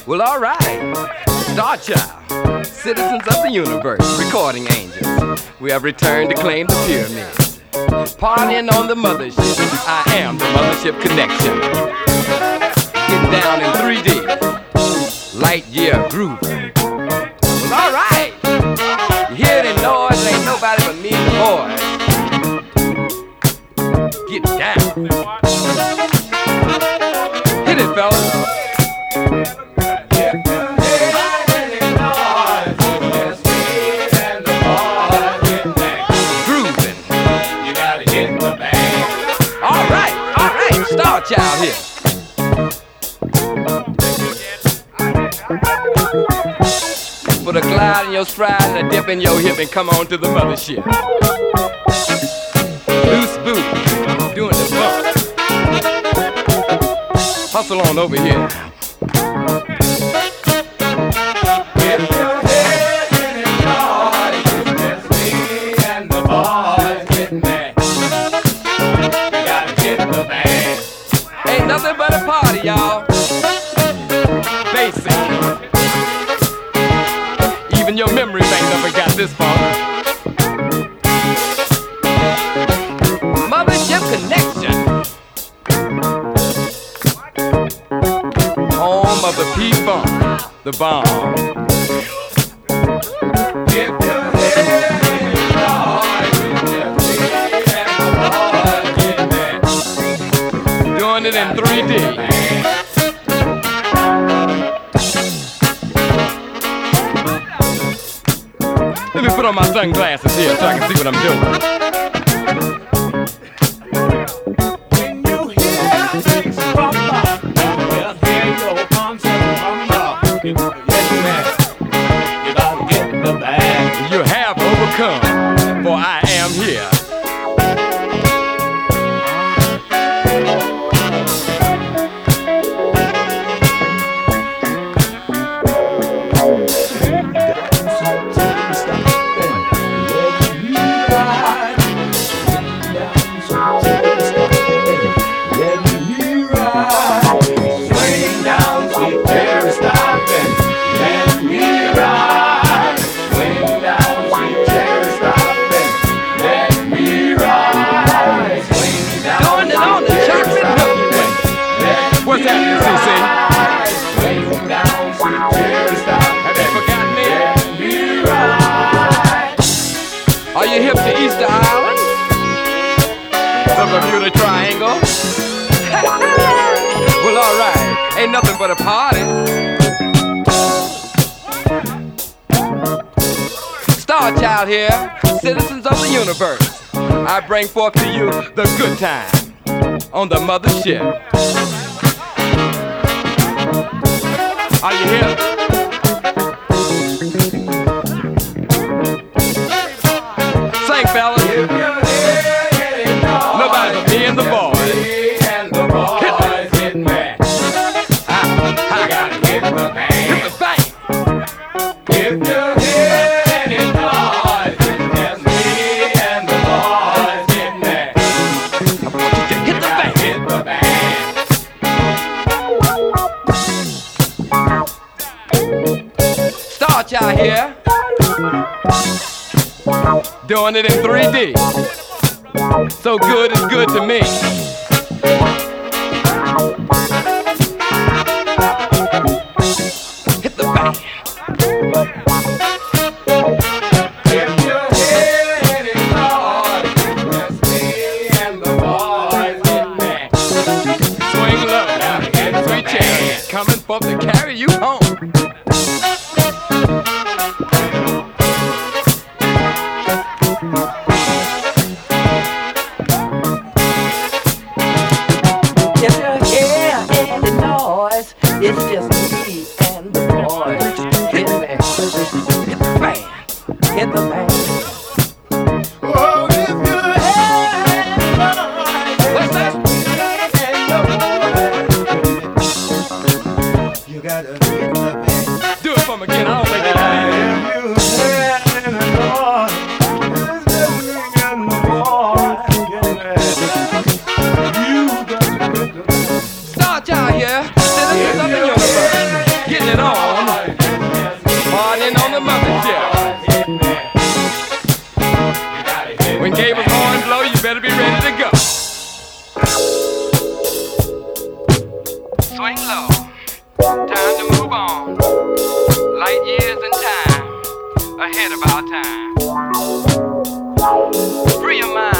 Well, alright. Star Child, citizens of the universe, recording angels. We have returned to claim the pyramids. Partying on the mothership. I am the Mothership Connection. Getting down in 3D. Light year groove. Well, alright. You hear the noise? Ain't nobody but me and the boys. Get down. Hit it, fellas. Star Child here. Put a glide in your stride and a dip in your hip and come on to the mothership. Loose boot, doing the bump. Hustle on over here. If your head in it noise, it's me and the boys getting mad. You gotta get the band. Ain't nothing but a party, y'all. Basic. Even your memories ain't never got this far. Mothership Connection. Home of the P-Funk, the bomb. If your head is hard, it's just me and the boys getting mad. Doing it in 3D. Let me put on my sunglasses here so I can see what I'm doing. When you hear things from up, well, hear your concert from up. Yes, man. You gotta get the bag. You have overcome, for I am here. Bermuda Triangle. Well, alright, ain't nothing but a party. Star Child here, citizens of the universe. I bring forth to you the good time on the mothership. Are you here? Sing, fellas. Nobody but me and the boys. Hit getting mad. I gotta hit the bang. Hit the bang. If you hear any noise, it's me and the boys getting mad. I want you to hit the bang. Hit the bang. Star Child here. Doing it in 3D. So good is good to me. Hit the bang. If you hear any noise, it's me and the boys getting mad. Swing low, now hit 3 chairs, coming forth to carry you home. It's just me and the boys. Hit the bang. Hit the bang. Hit the bang. Oh, if you had what's that? You gotta hit the bang. Do it for me again. I don't think it Star Child here, citizens of the universe. Get partying on. Partying on the mothership. When Gable's horn blow, you better be ready to go. Swing low, time to move on. Light years and time, ahead of our time. Free your mind.